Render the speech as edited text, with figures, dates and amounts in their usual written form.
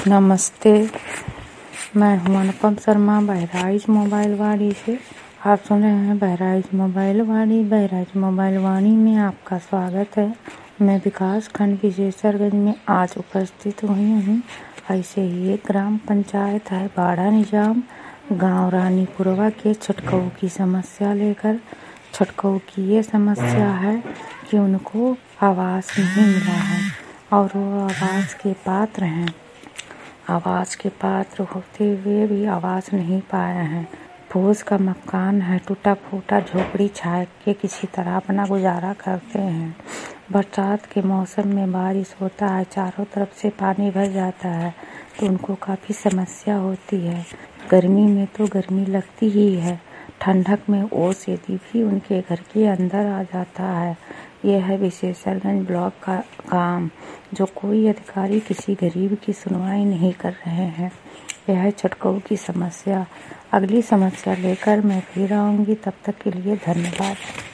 नमस्ते, मैं हूं अनुपम शर्मा बहराइच मोबाइल वाणी से। आप सुन रहे हैं बहराइच मोबाइल वाणी। बहराइच मोबाइल वाणी में आपका स्वागत है। मैं विकास खंड विशेषरगंज में आज उपस्थित हुई हूँ। ऐसे ही एक ग्राम पंचायत है बाड़ा निजाम, गांव रानीपुरवा के छटकऊ की समस्या लेकर। छटकऊ की ये समस्या है कि उनको आवास नहीं मिला है और वो आवास के पात्र हैं। आवास के पात्र होते हुए भी आवास नहीं पाए हैं। फूस का मकान है, टूटा फूटा झोपड़ी छाए के किसी तरह अपना गुजारा करते हैं। बरसात के मौसम में बारिश होता है, चारों तरफ से पानी भर जाता है तो उनको काफ़ी समस्या होती है। गर्मी में तो गर्मी लगती ही है, ठंडक में ओस यदि भी उनके घर के अंदर आ जाता है। यह है विशेषरगंज ब्लॉक का काम, जो कोई अधिकारी किसी गरीब की सुनवाई नहीं कर रहे हैं। यह है छटकऊ की समस्या। अगली समस्या लेकर मैं फिर आऊँगी, तब तक के लिए धन्यवाद।